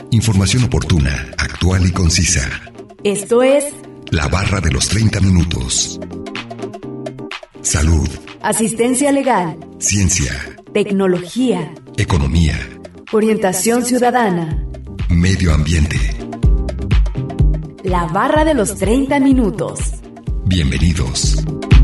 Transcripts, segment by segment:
Información oportuna, actual y concisa. Esto es La Barra de los 30 minutos. Salud. Asistencia legal. Ciencia. Tecnología. Economía. Orientación ciudadana. Medio ambiente. La Barra de los 30 minutos. Bienvenidos.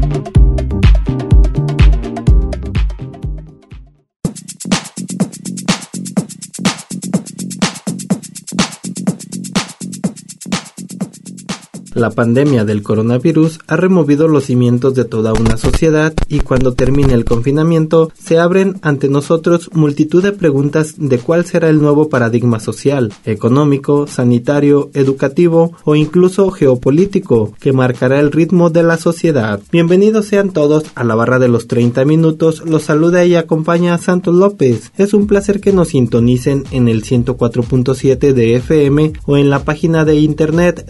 La pandemia del coronavirus ha removido los cimientos de toda una sociedad y cuando termine el confinamiento se abren ante nosotros multitud de preguntas de cuál será el nuevo paradigma social, económico, sanitario, educativo o incluso geopolítico que marcará el ritmo de la sociedad. Bienvenidos sean todos a la Barra de los 30 minutos, los saluda y acompaña a Santos López. Es un placer que nos sintonicen en el 104.7 de FM o en la página de internet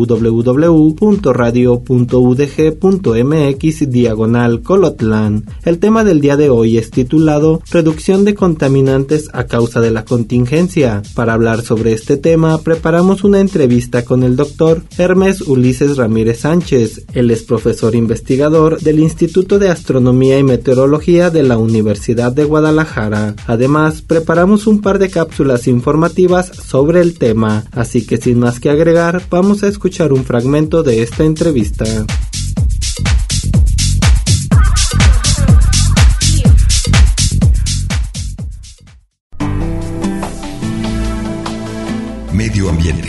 www.radio.udg.mx/Colotlán. El tema del día de hoy es titulado Reducción de contaminantes a causa de la contingencia. Para hablar sobre este tema, preparamos una entrevista con el doctor Hermes Ulises Ramírez Sánchez. Él es profesor investigador del Instituto de Astronomía y Meteorología de la Universidad de Guadalajara. Además, preparamos un par de cápsulas informativas sobre el tema, así que sin más que agregar, vamos a escuchar un fragmento de esta entrevista. Medio ambiente.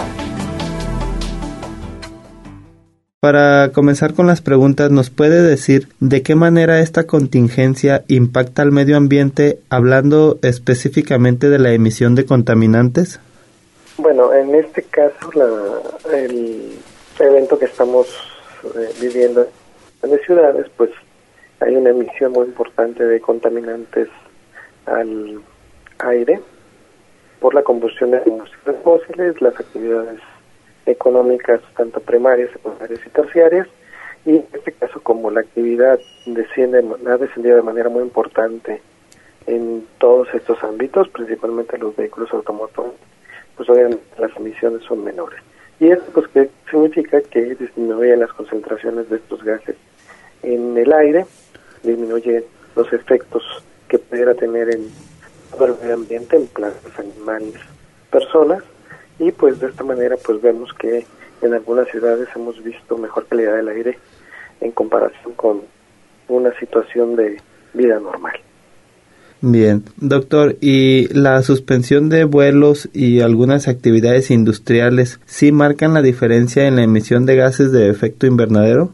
Para comenzar con las preguntas, ¿nos puede decir de qué manera esta contingencia impacta al medio ambiente, hablando específicamente de la emisión de contaminantes? Bueno, en este caso, el evento que estamos viviendo en las ciudades, pues hay una emisión muy importante de contaminantes al aire por la combustión de combustibles fósiles, las actividades económicas tanto primarias, secundarias y terciarias, y en este caso como la actividad ha descendido de manera muy importante en todos estos ámbitos, principalmente los vehículos automotores, pues obviamente las emisiones son menores. Y esto pues que significa que disminuyen las concentraciones de estos gases en el aire, disminuye los efectos que pudiera tener en todo el medio ambiente, en plantas, animales, personas, y pues de esta manera pues vemos que en algunas ciudades hemos visto mejor calidad del aire en comparación con una situación de vida normal. Bien, doctor, ¿y la suspensión de vuelos y algunas actividades industriales sí marcan la diferencia en la emisión de gases de efecto invernadero?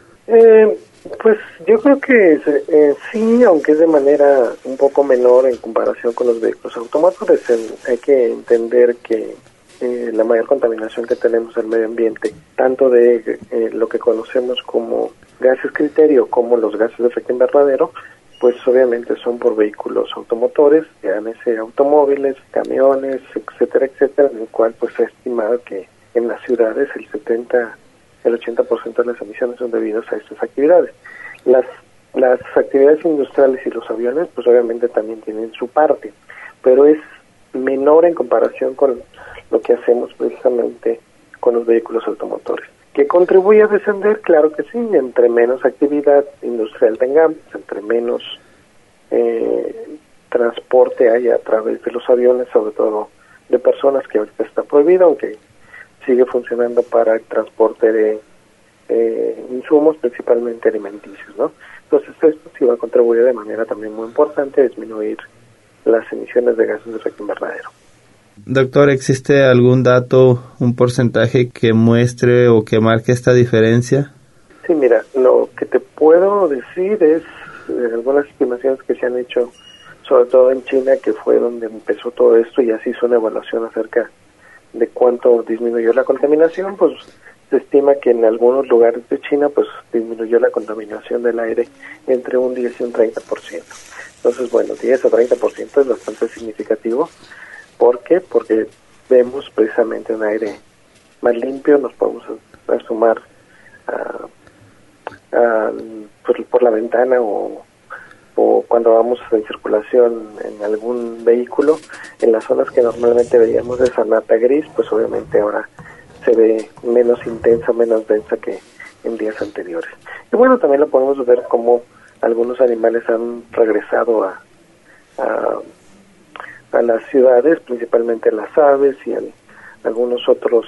Pues yo creo que sí, aunque es de manera un poco menor en comparación con los vehículos automotores. Hay que entender que la mayor contaminación que tenemos del medio ambiente, tanto de lo que conocemos como gases criterio como los gases de efecto invernadero, pues obviamente son por vehículos automotores, llámese automóviles, camiones, etcétera, etcétera, en el cual pues se ha estimado que en las ciudades el 80% de las emisiones son debidas a estas actividades. Las actividades industriales y los aviones pues obviamente también tienen su parte, pero es menor en comparación con lo que hacemos precisamente con los vehículos automotores. ¿Que contribuye a descender? Claro que sí, entre menos actividad industrial tengamos, entre menos transporte haya a través de los aviones, sobre todo de personas, que ahorita está prohibido, aunque sigue funcionando para el transporte de insumos, principalmente alimenticios, ¿no? Entonces esto sí va a contribuir de manera también muy importante a disminuir las emisiones de gases de efecto invernadero. Doctor, ¿existe algún dato, un porcentaje que muestre o que marque esta diferencia? Sí, mira, lo que te puedo decir es algunas estimaciones que se han hecho, sobre todo en China, que fue donde empezó todo esto, y así hizo una evaluación acerca de cuánto disminuyó la contaminación. Pues se estima que en algunos lugares de China pues disminuyó la contaminación del aire entre un 10 y un 30%. Entonces, bueno, 10 o 30% es bastante significativo. ¿Por qué? Porque vemos precisamente un aire más limpio, nos podemos asomar por la ventana o cuando vamos en circulación en algún vehículo, en las zonas que normalmente veíamos de esa nata gris, pues obviamente ahora se ve menos intensa, menos densa que en días anteriores. Y bueno, también lo podemos ver como algunos animales han regresado a las ciudades, principalmente las aves y algunos otros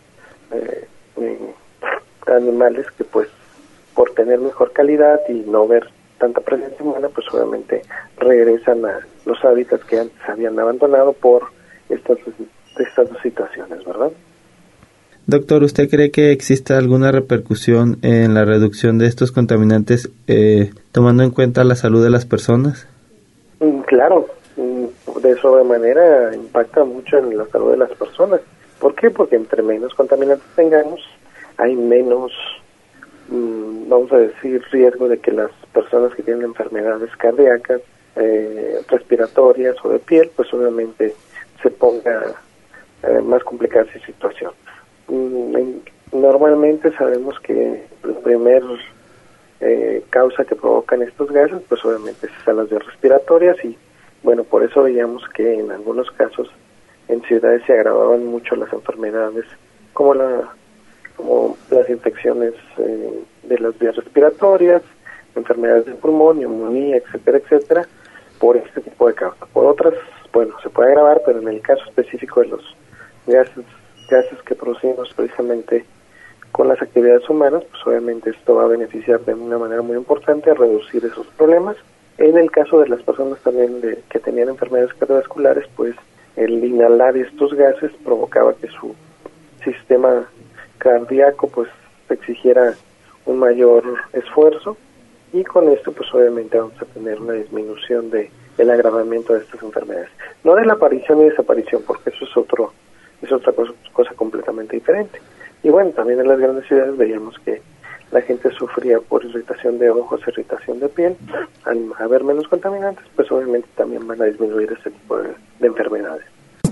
animales que pues por tener mejor calidad y no ver tanta presencia humana, pues obviamente regresan a los hábitats que antes habían abandonado por estas dos situaciones, ¿verdad? Doctor, ¿usted cree que exista alguna repercusión en la reducción de estos contaminantes tomando en cuenta la salud de las personas? Claro, de sobremanera impacta mucho en la salud de las personas. ¿Por qué? Porque entre menos contaminantes tengamos, hay menos, vamos a decir, riesgo de que las personas que tienen enfermedades cardíacas, respiratorias o de piel, pues obviamente se ponga más complicada esa situación. Normalmente sabemos que la primer causa que provocan estos gases, pues obviamente son las vías respiratorias y bueno, por eso veíamos que en algunos casos en ciudades se agravaban mucho las enfermedades como las infecciones de las vías respiratorias, enfermedades del pulmón, neumonía, etcétera, etcétera, por este tipo de causas. Por otras, bueno, se puede agravar, pero en el caso específico de los gases que producimos precisamente con las actividades humanas, pues obviamente esto va a beneficiar de una manera muy importante a reducir esos problemas. En el caso de las personas también que tenían enfermedades cardiovasculares, pues el inhalar estos gases provocaba que su sistema cardíaco pues exigiera un mayor esfuerzo y con esto pues obviamente vamos a tener una disminución del agravamiento de estas enfermedades. No de la aparición y desaparición, porque eso es otra cosa completamente diferente. Y bueno, también en las grandes ciudades veíamos que la gente sufría por irritación de ojos, irritación de piel. Al haber menos contaminantes, pues obviamente también van a disminuir ese tipo de enfermedades.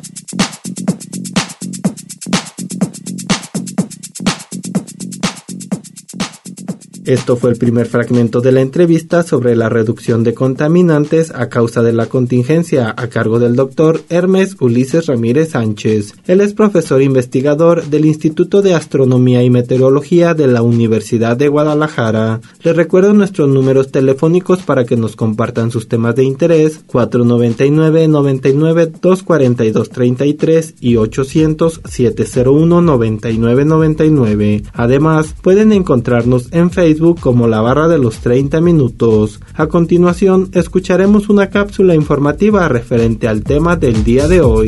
Esto fue el primer fragmento de la entrevista sobre la reducción de contaminantes a causa de la contingencia a cargo del doctor Hermes Ulises Ramírez Sánchez. Él es profesor investigador del Instituto de Astronomía y Meteorología de la Universidad de Guadalajara. Les recuerdo nuestros números telefónicos para que nos compartan sus temas de interés: 499-242-33 y 800-701-9999. Además, pueden encontrarnos en Facebook como La Barra de los 30 Minutos. A continuación, escucharemos una cápsula informativa referente al tema del día de hoy.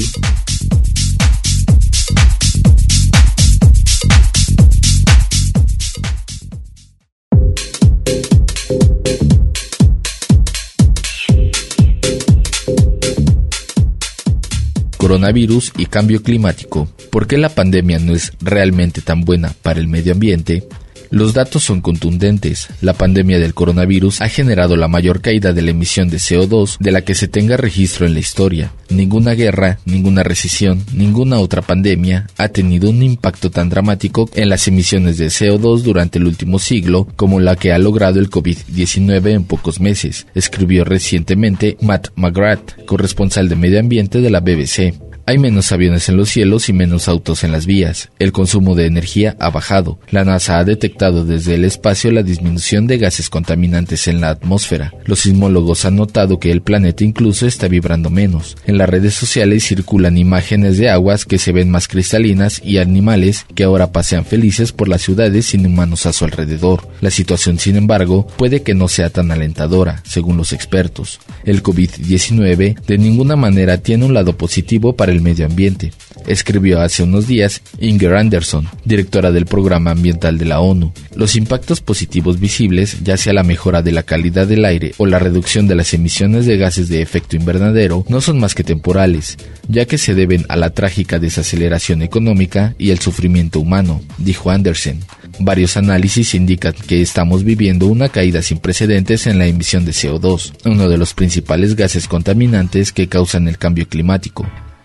Coronavirus y cambio climático. ¿Por qué la pandemia no es realmente tan buena para el medio ambiente? Los datos son contundentes. La pandemia del coronavirus ha generado la mayor caída de la emisión de CO2 de la que se tenga registro en la historia. Ninguna guerra, ninguna recesión, ninguna otra pandemia ha tenido un impacto tan dramático en las emisiones de CO2 durante el último siglo como la que ha logrado el COVID-19 en pocos meses, escribió recientemente Matt McGrath, corresponsal de medio ambiente de la BBC. Hay menos aviones en los cielos y menos autos en las vías. El consumo de energía ha bajado. La NASA ha detectado desde el espacio la disminución de gases contaminantes en la atmósfera. Los sismólogos han notado que el planeta incluso está vibrando menos. En las redes sociales circulan imágenes de aguas que se ven más cristalinas y animales que ahora pasean felices por las ciudades sin humanos a su alrededor. La situación, sin embargo, puede que no sea tan alentadora, según los expertos. El COVID-19 de ninguna manera tiene un lado positivo para el medio ambiente, escribió hace unos días Inger Anderson, directora del Programa Ambiental de la ONU. Los impactos positivos visibles, ya sea la mejora de la calidad del aire o la reducción de las emisiones de gases de efecto invernadero, no son más que temporales, ya que se deben a la trágica desaceleración económica y el sufrimiento humano, dijo Anderson. Varios análisis indican que estamos viviendo una caída sin precedentes en la emisión de CO2, uno de los principales gases contaminantes que causan el cambio climático.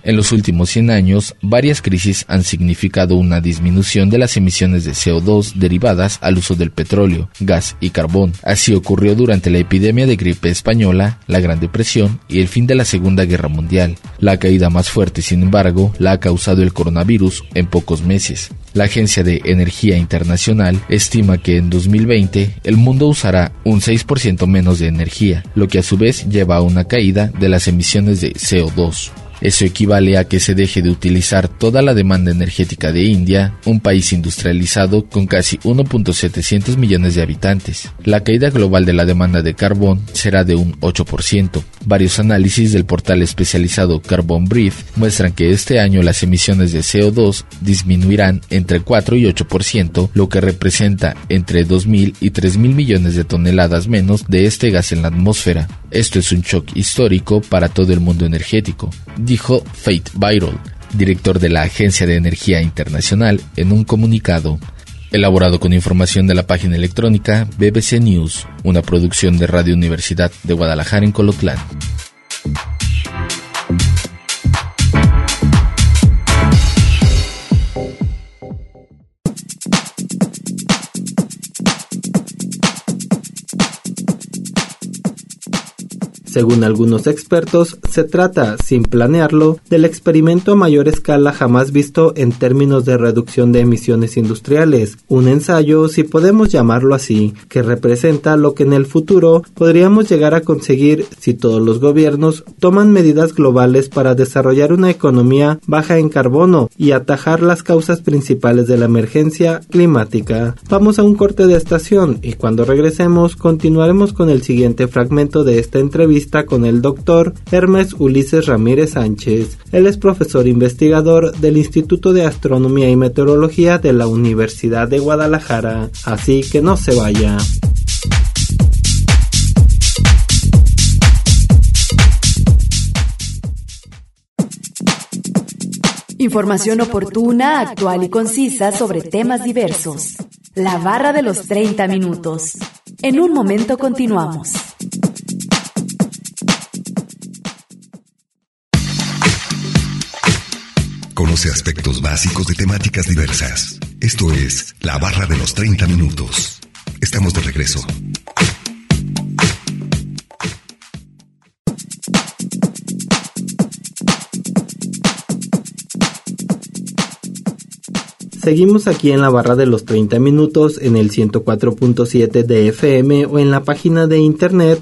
En los últimos 100 años, varias crisis han significado una disminución de las emisiones de CO2 derivadas al uso del petróleo, gas y carbón. Así ocurrió durante la epidemia de gripe española, la Gran Depresión y el fin de la Segunda Guerra Mundial. La caída más fuerte, sin embargo, la ha causado el coronavirus en pocos meses. La Agencia de Energía Internacional estima que en 2020 el mundo usará un 6% menos de energía, lo que a su vez lleva a una caída de las emisiones de CO2. Eso equivale a que se deje de utilizar toda la demanda energética de India, un país industrializado con casi 1.700 millones de habitantes. La caída global de la demanda de carbón será de un 8%. Varios análisis del portal especializado Carbon Brief muestran que este año las emisiones de CO2 disminuirán entre 4 y 8%, lo que representa entre 2.000 y 3.000 millones de toneladas menos de este gas en la atmósfera. Esto es un shock histórico para todo el mundo energético, dijo Faith Byroll, director de la Agencia de Energía Internacional, en un comunicado. Elaborado con información de la página electrónica BBC News, una producción de Radio Universidad de Guadalajara en Colotlán. Según algunos expertos, se trata, sin planearlo, del experimento a mayor escala jamás visto en términos de reducción de emisiones industriales, un ensayo, si podemos llamarlo así, que representa lo que en el futuro podríamos llegar a conseguir si todos los gobiernos toman medidas globales para desarrollar una economía baja en carbono y atajar las causas principales de la emergencia climática. Vamos a un corte de estación y cuando regresemos continuaremos con el siguiente fragmento de esta entrevista con el doctor Hermes Ulises Ramírez Sánchez. Él es profesor investigador del Instituto de Astronomía y Meteorología de la Universidad de Guadalajara. Así que no se vaya. Información oportuna, actual y concisa sobre temas diversos. La barra de los 30 minutos. En un momento continuamos. Conoce aspectos básicos de temáticas diversas. Esto es La Barra de los 30 minutos. Estamos de regreso. Seguimos aquí en la barra de los 30 minutos en el 104.7 de FM o en la página de internet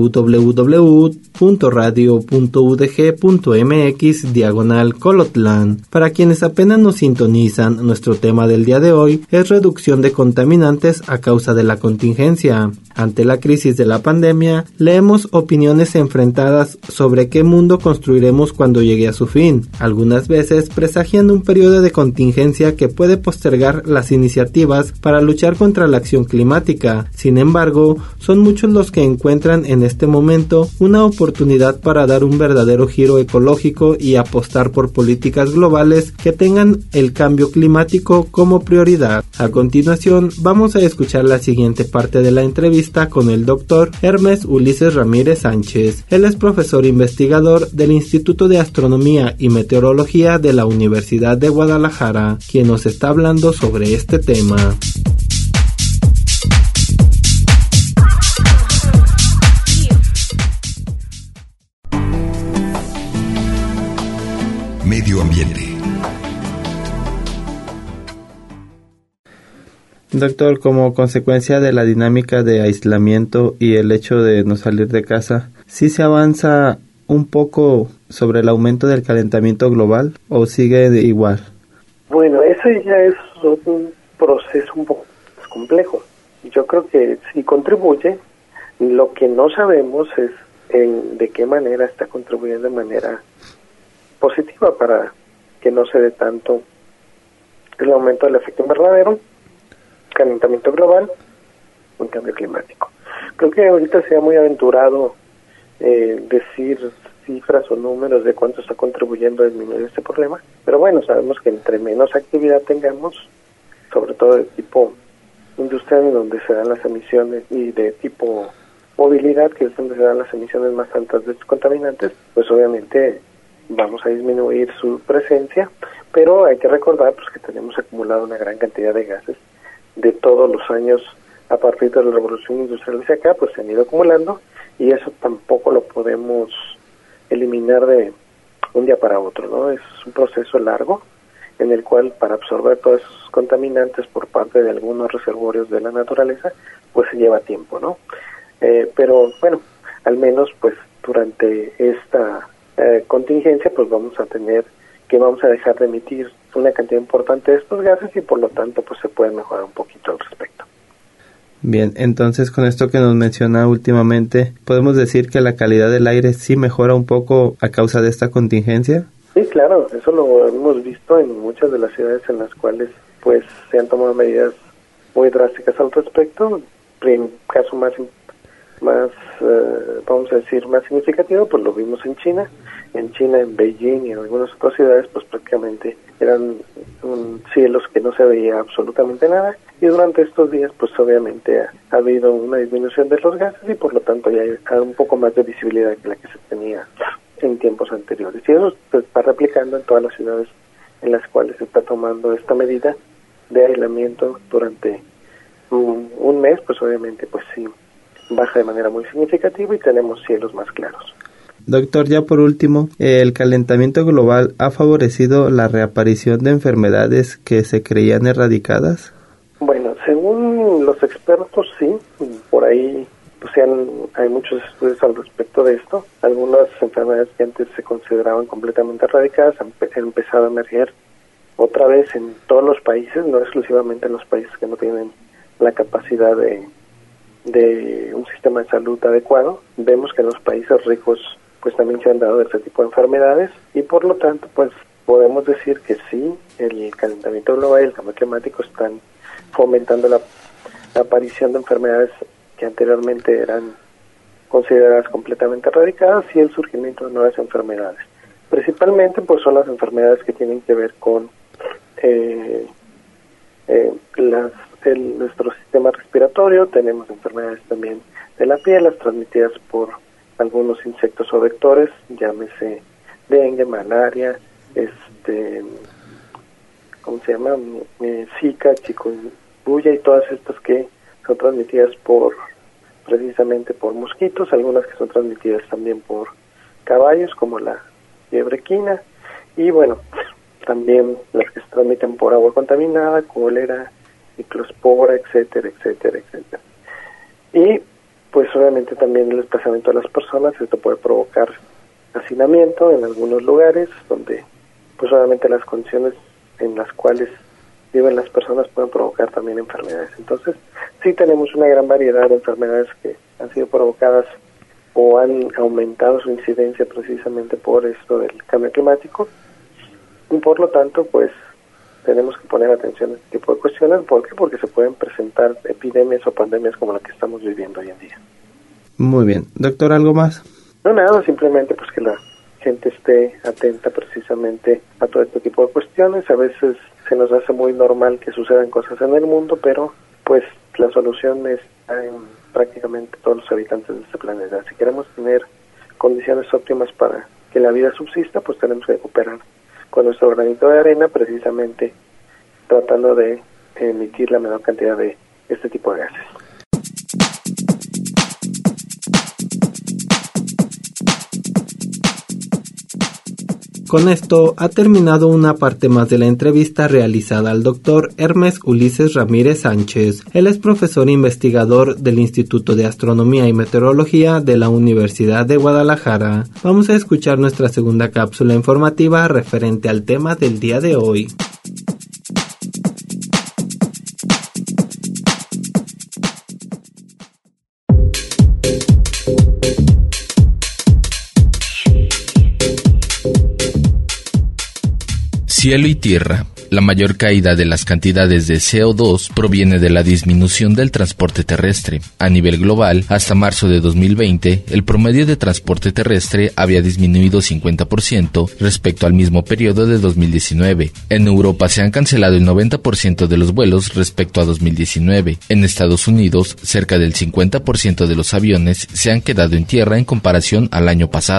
www.radio.udg.mx/Colotlán. Para quienes apenas nos sintonizan, nuestro tema del día de hoy es reducción de contaminantes a causa de la contingencia. Ante la crisis de la pandemia, leemos opiniones enfrentadas sobre qué mundo construiremos cuando llegue a su fin, algunas veces presagiando un periodo de contingencia que puede postergar las iniciativas para luchar contra la acción climática. Sin embargo, son muchos los que encuentran en este momento una oportunidad para dar un verdadero giro ecológico y apostar por políticas globales que tengan el cambio climático como prioridad. A continuación, vamos a escuchar la siguiente parte de la entrevista con el doctor Hermes Ulises Ramírez Sánchez. Él es profesor investigador del Instituto de Astronomía y Meteorología de la Universidad de Guadalajara, quien nos está hablando sobre este tema. Medio ambiente. Doctor, como consecuencia de la dinámica de aislamiento y el hecho de no salir de casa, ¿sí se avanza un poco sobre el aumento del calentamiento global o sigue igual? Bueno, eso ya es un proceso un poco más complejo. Yo creo que sí contribuye. Lo que no sabemos es de qué manera está contribuyendo de manera positiva para que no se dé tanto el aumento del efecto invernadero, calentamiento global, un cambio climático. Creo que ahorita sería muy aventurado decir cifras o números de cuánto está contribuyendo a disminuir este problema, pero bueno, sabemos que entre menos actividad tengamos, sobre todo de tipo industrial, donde se dan las emisiones, y de tipo movilidad, que es donde se dan las emisiones más altas de estos contaminantes, pues obviamente vamos a disminuir su presencia, pero hay que recordar pues que tenemos acumulado una gran cantidad de gases de todos los años a partir de la revolución industrial hacia acá, pues se han ido acumulando y eso tampoco lo podemos eliminar de un día para otro, ¿no? Es un proceso largo en el cual para absorber todos esos contaminantes por parte de algunos reservorios de la naturaleza, pues se lleva tiempo, ¿no? Pero bueno, al menos pues durante esta contingencia pues vamos a dejar de emitir una cantidad importante de estos gases y por lo tanto pues se puede mejorar un poquito al respecto. Bien, entonces con esto que nos menciona últimamente, ¿podemos decir que la calidad del aire sí mejora un poco a causa de esta contingencia? Sí, claro, eso lo hemos visto en muchas de las ciudades en las cuales pues se han tomado medidas muy drásticas al respecto. En caso más vamos a decir más significativo, pues lo vimos en China, en Beijing y en algunas otras ciudades pues prácticamente eran cielos que no se veía absolutamente nada y durante estos días pues obviamente ha habido una disminución de los gases y por lo tanto ya hay un poco más de visibilidad que la que se tenía en tiempos anteriores y eso se está replicando en todas las ciudades en las cuales se está tomando esta medida de aislamiento durante un mes, pues obviamente pues sí baja de manera muy significativa y tenemos cielos más claros. Doctor, ya por último, ¿el calentamiento global ha favorecido la reaparición de enfermedades que se creían erradicadas? Bueno, según los expertos sí, por ahí pues hay muchos estudios al respecto de esto. Algunas enfermedades que antes se consideraban completamente erradicadas han empezado a emerger otra vez en todos los países, no exclusivamente en los países que no tienen la capacidad de un sistema de salud adecuado. Vemos que en los países ricos pues también se han dado este tipo de enfermedades y por lo tanto pues podemos decir que sí, el calentamiento global y el cambio climático están fomentando la aparición de enfermedades que anteriormente eran consideradas completamente erradicadas y el surgimiento de nuevas enfermedades. Principalmente pues son las enfermedades que tienen que ver con nuestro sistema respiratorio. Tenemos enfermedades también de la piel, las transmitidas por algunos insectos o vectores, llámese dengue, malaria, Zika, chikungunya y todas estas que son transmitidas precisamente por mosquitos, algunas que son transmitidas también por caballos como la fiebre equina y bueno, también las que se transmiten por agua contaminada, cólera, ciclospora, etcétera. Y pues obviamente también el desplazamiento de las personas, esto puede provocar hacinamiento en algunos lugares donde pues obviamente las condiciones en las cuales viven las personas pueden provocar también enfermedades. Entonces sí tenemos una gran variedad de enfermedades que han sido provocadas o han aumentado su incidencia precisamente por esto del cambio climático y por lo tanto pues tenemos que poner atención a este tipo de cuestiones. ¿Por qué? Porque se pueden presentar epidemias o pandemias como la que estamos viviendo hoy en día. Muy bien. Doctor, ¿algo más? No, nada, simplemente pues que la gente esté atenta precisamente a todo este tipo de cuestiones. A veces se nos hace muy normal que sucedan cosas en el mundo, pero pues la solución está en prácticamente todos los habitantes de este planeta. Si queremos tener condiciones óptimas para que la vida subsista, pues tenemos que cooperar con nuestro granito de arena, precisamente tratando de emitir la menor cantidad de este tipo de gases. Con esto ha terminado una parte más de la entrevista realizada al doctor Hermes Ulises Ramírez Sánchez. Él es profesor e investigador del Instituto de Astronomía y Meteorología de la Universidad de Guadalajara. Vamos a escuchar nuestra segunda cápsula informativa referente al tema del día de hoy. Cielo y tierra. La mayor caída de las cantidades de CO2 proviene de la disminución del transporte terrestre. A nivel global, hasta marzo de 2020, el promedio de transporte terrestre había disminuido 50% respecto al mismo periodo de 2019. En Europa se han cancelado el 90% de los vuelos respecto a 2019. En Estados Unidos, cerca del 50% de los aviones se han quedado en tierra en comparación al año pasado.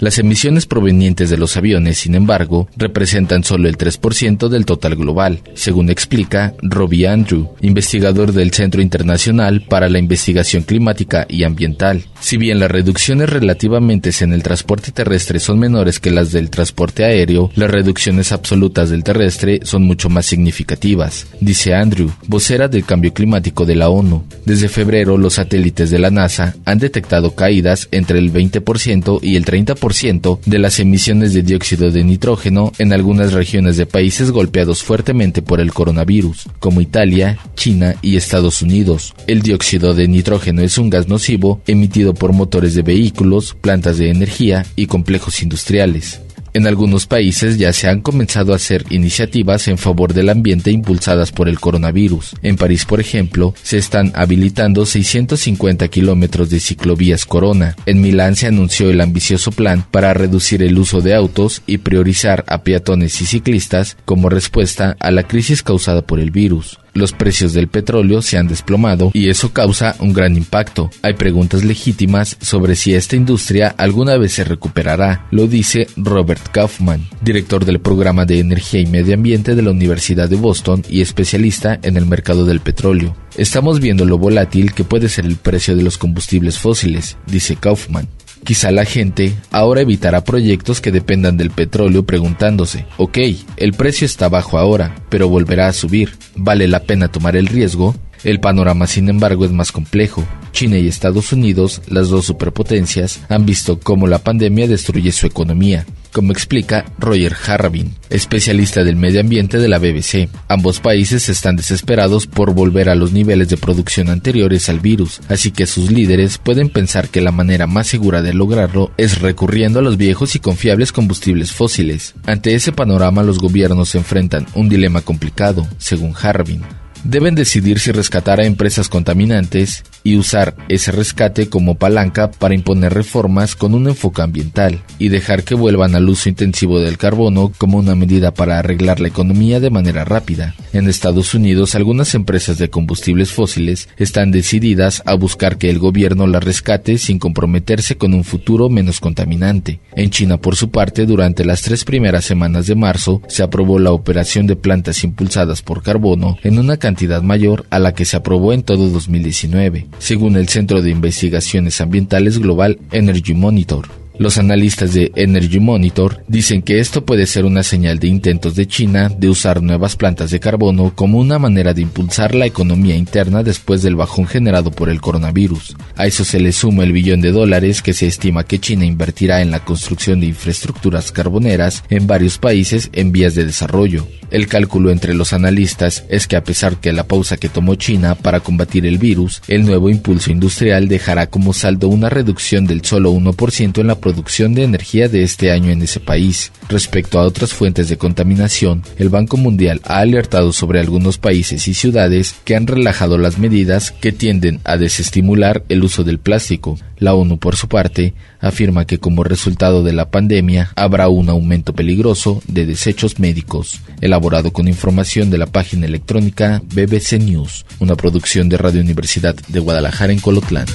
Las emisiones provenientes de los aviones, sin embargo, representan solo el 3% del total global, según explica Robbie Andrew, investigador del Centro Internacional para la Investigación Climática y Ambiental. Si bien las reducciones relativamente en el transporte terrestre son menores que las del transporte aéreo, las reducciones absolutas del terrestre son mucho más significativas, dice Andrew, vocera del cambio climático de la ONU. Desde febrero, los satélites de la NASA han detectado caídas entre el 20% y el 30% de las emisiones de dióxido de nitrógeno en algunas regiones de países golpeados fuertemente por el coronavirus, como Italia, China y Estados Unidos. El dióxido de nitrógeno es un gas nocivo emitido por motores de vehículos, plantas de energía y complejos industriales. En algunos países ya se han comenzado a hacer iniciativas en favor del ambiente impulsadas por el coronavirus. En París, por ejemplo, se están habilitando 650 kilómetros de ciclovías Corona. En Milán se anunció el ambicioso plan para reducir el uso de autos y priorizar a peatones y ciclistas como respuesta a la crisis causada por el virus. Los precios del petróleo se han desplomado y eso causa un gran impacto. Hay preguntas legítimas sobre si esta industria alguna vez se recuperará, lo dice Robert Kaufman, director del programa de Energía y Medio Ambiente de la Universidad de Boston y especialista en el mercado del petróleo. Estamos viendo lo volátil que puede ser el precio de los combustibles fósiles, dice Kaufman. Quizá la gente ahora evitará proyectos que dependan del petróleo preguntándose, ok, el precio está bajo ahora, pero volverá a subir, ¿vale la pena tomar el riesgo? El panorama, sin embargo, es más complejo. China y Estados Unidos, las dos superpotencias, han visto cómo la pandemia destruye su economía, como explica Roger Harrabin, especialista del medio ambiente de la BBC. Ambos países están desesperados por volver a los niveles de producción anteriores al virus, así que sus líderes pueden pensar que la manera más segura de lograrlo es recurriendo a los viejos y confiables combustibles fósiles. Ante ese panorama, los gobiernos enfrentan un dilema complicado, según Harrabin. Deben decidir si rescatar a empresas contaminantes y usar ese rescate como palanca para imponer reformas con un enfoque ambiental y dejar que vuelvan al uso intensivo del carbono como una medida para arreglar la economía de manera rápida. En Estados Unidos, algunas empresas de combustibles fósiles están decididas a buscar que el gobierno las rescate sin comprometerse con un futuro menos contaminante. En China, por su parte, durante las 3 primeras semanas de marzo, se aprobó la operación de plantas impulsadas por carbono en una cantidad mayor a la que se aprobó en todo 2019, según el Centro de Investigaciones Ambientales Global Energy Monitor. Los analistas de Energy Monitor dicen que esto puede ser una señal de intentos de China de usar nuevas plantas de carbono como una manera de impulsar la economía interna después del bajón generado por el coronavirus. A eso se le suma el $1 billón que se estima que China invertirá en la construcción de infraestructuras carboneras en varios países en vías de desarrollo. El cálculo entre los analistas es que a pesar de la pausa que tomó China para combatir el virus, el nuevo impulso industrial dejará como saldo una reducción del solo 1% en la producción de energía de este año en ese país. Respecto a otras fuentes de contaminación, el Banco Mundial ha alertado sobre algunos países y ciudades que han relajado las medidas que tienden a desestimular el uso del plástico. La ONU, por su parte, afirma que como resultado de la pandemia habrá un aumento peligroso de desechos médicos. Elaborado con información de la página electrónica BBC News, una producción de Radio Universidad de Guadalajara en Colotlán.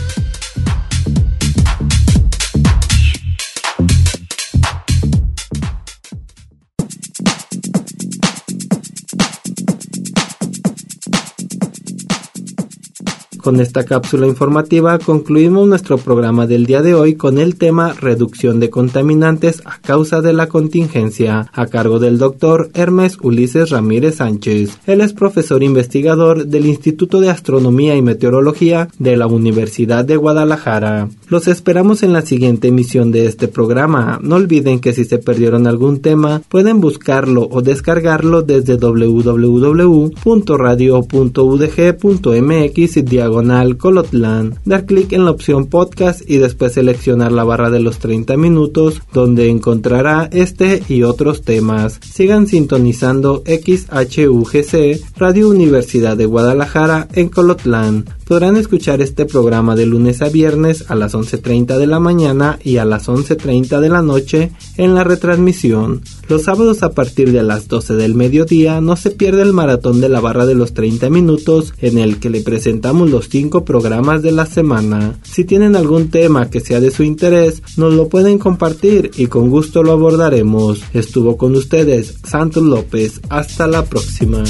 Con esta cápsula informativa concluimos nuestro programa del día de hoy con el tema reducción de contaminantes a causa de la contingencia, a cargo del doctor Hermes Ulises Ramírez Sánchez. Él es profesor investigador del Instituto de Astronomía y Meteorología de la Universidad de Guadalajara. Los esperamos en la siguiente emisión de este programa. No olviden que si se perdieron algún tema, pueden buscarlo o descargarlo desde www.radio.udg.mx/Colotlán, dar clic en la opción podcast y después seleccionar la barra de los 30 minutos, donde encontrará este y otros temas. Sigan sintonizando XHUGC, Radio Universidad de Guadalajara en Colotlán. Podrán escuchar este programa de lunes a viernes a las 11:30 de la mañana y a las 11:30 de la noche en la retransmisión. Los sábados a partir de las 12 del mediodía no se pierde el maratón de la barra de los 30 minutos, en el que le presentamos los los 5 programas de la semana. Si tienen algún tema que sea de su interés, nos lo pueden compartir y con gusto lo abordaremos. Estuvo con ustedes Santos López. Hasta la próxima.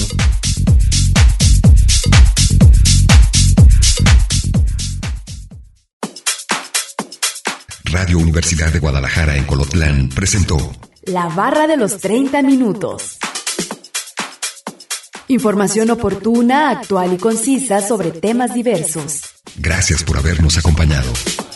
Radio Universidad de Guadalajara en Colotlán presentó La Barra de los 30 minutos. Información oportuna, actual y concisa sobre temas diversos. Gracias por habernos acompañado.